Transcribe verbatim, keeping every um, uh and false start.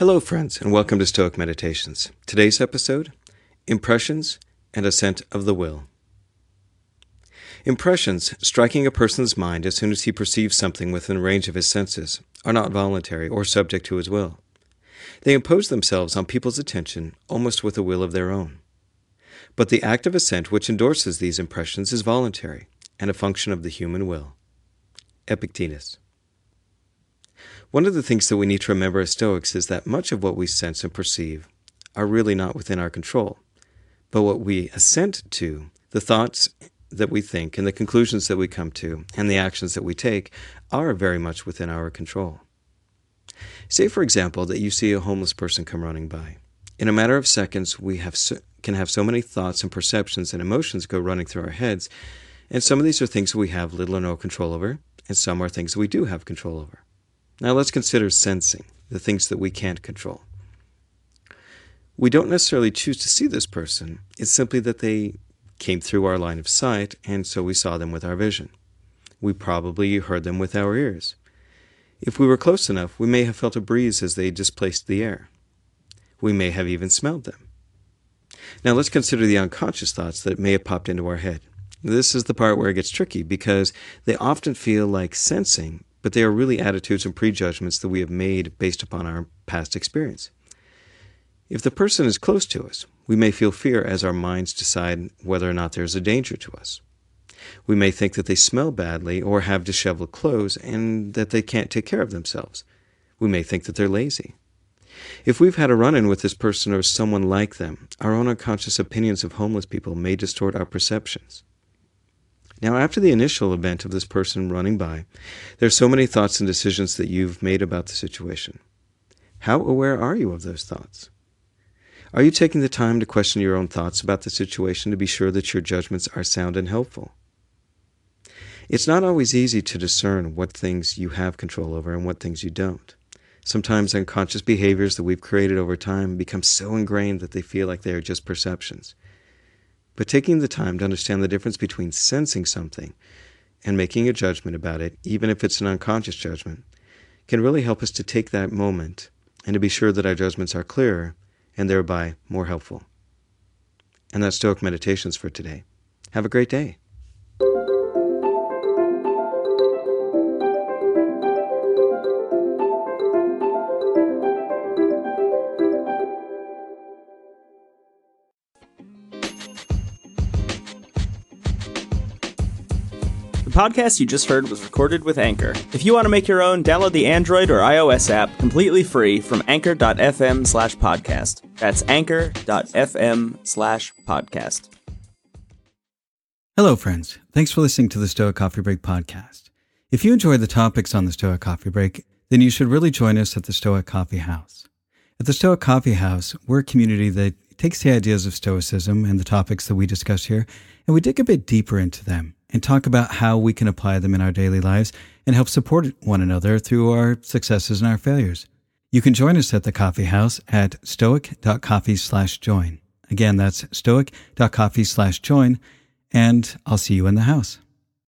Hello, friends, and welcome to Stoic Meditations. Today's episode, Impressions and Ascent of the Will. Impressions, striking a person's mind as soon as he perceives something within range of his senses, are not voluntary or subject to his will. They impose themselves on people's attention almost with a will of their own. But the act of assent which endorses these impressions is voluntary and a function of the human will. Epictetus. One of the things that we need to remember as Stoics is that much of what we sense and perceive are really not within our control. But what we assent to, the thoughts that we think and the conclusions that we come to and the actions that we take are very much within our control. Say, for example, that you see a homeless person come running by. In a matter of seconds, we have so, can have so many thoughts and perceptions and emotions go running through our heads, and some of these are things that we have little or no control over, and some are things that we do have control over. Now let's consider sensing, the things that we can't control. We don't necessarily choose to see this person. It's simply that they came through our line of sight, and so we saw them with our vision. We probably heard them with our ears. If we were close enough, we may have felt a breeze as they displaced the air. We may have even smelled them. Now let's consider the unconscious thoughts that may have popped into our head. This is the part where it gets tricky because they often feel like sensing, but they are really attitudes and prejudgments that we have made based upon our past experience. If the person is close to us, we may feel fear as our minds decide whether or not there is a danger to us. We may think that they smell badly or have disheveled clothes and that they can't take care of themselves. We may think that they're lazy. If we've had a run-in with this person or someone like them, our own unconscious opinions of homeless people may distort our perceptions. Now, after the initial event of this person running by, there are so many thoughts and decisions that you've made about the situation. How aware are you of those thoughts? Are you taking the time to question your own thoughts about the situation to be sure that your judgments are sound and helpful? It's not always easy to discern what things you have control over and what things you don't. Sometimes unconscious behaviors that we've created over time become so ingrained that they feel like they are just perceptions. But taking the time to understand the difference between sensing something and making a judgment about it, even if it's an unconscious judgment, can really help us to take that moment and to be sure that our judgments are clearer and thereby more helpful. And that's Stoic Meditations for today. Have a great day. The podcast you just heard was recorded with Anchor. If you want to make your own, download the Android or iOS app completely free from anchor.fm slash podcast. That's anchor.fm slash podcast. Hello, friends. Thanks for listening to the Stoic Coffee Break podcast. If you enjoy the topics on the Stoic Coffee Break, then you should really join us at the Stoic Coffee House. At the Stoic Coffee House, we're a community that takes the ideas of Stoicism and the topics that we discuss here, and we dig a bit deeper into them and talk about how we can apply them in our daily lives and help support one another through our successes and our failures. You can join us at the Coffee House at stoic.coffee slash join. Again, that's stoic.coffee slash join, and I'll see you in the house.